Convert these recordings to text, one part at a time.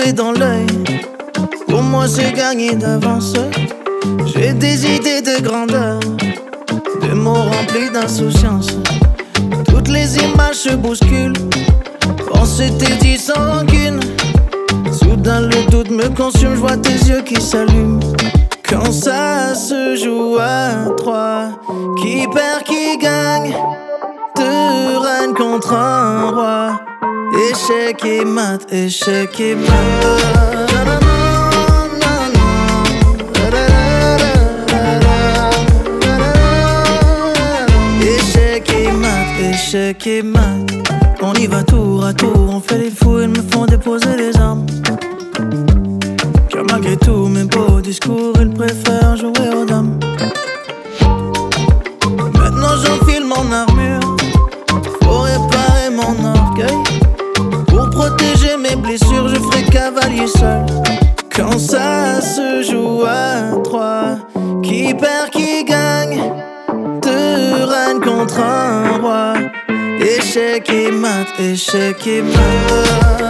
clé dans l'œil. Pour moi c'est gagné d'avance. J'ai des idées de grandeur, des mots remplis d'insouciance. Toutes les images se bousculent. On s'était dit sans rancune. Soudain le doute me consume, je vois tes yeux qui s'allument. Quand ça se joue à trois, qui perd, qui gagne, deux reines contre un roi. Échec et mat, échec et mat. Échec et mat, échec et mat. On y va tour à tour, on fait les fous, ils me font déposer les armes. Car malgré tout mes beaux discours, ils préfèrent jouer aux dames. Maintenant j'enfile mon armure, faut réparer mon orgueil. Pour protéger mes blessures, je ferai cavalier seul. Quand ça se joue à trois, qui perd, qui gagne, deux reines contre un roi. Échec et mat, échec et mat.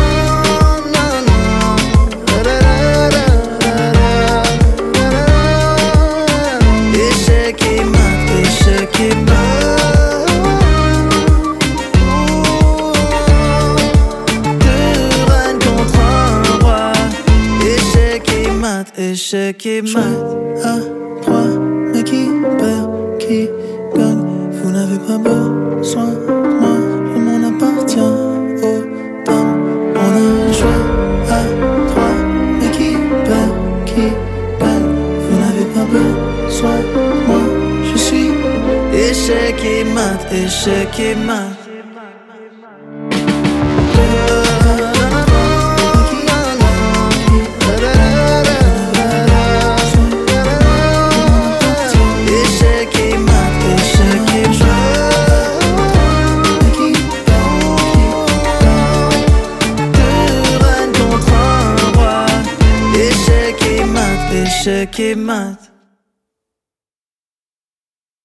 Échec et mat, échec et mat. Deux reines contre un roi. Échec et mat, échec et mat. À trois, mais qui perd, qui gagne. Vous n'avez pas besoin de moi, le monde appartient aux dames. On a joué à trois, mais qui perd, qui gagne. Vous n'avez pas besoin de moi, je suis échec et mat, échec et mat. Échec et mat.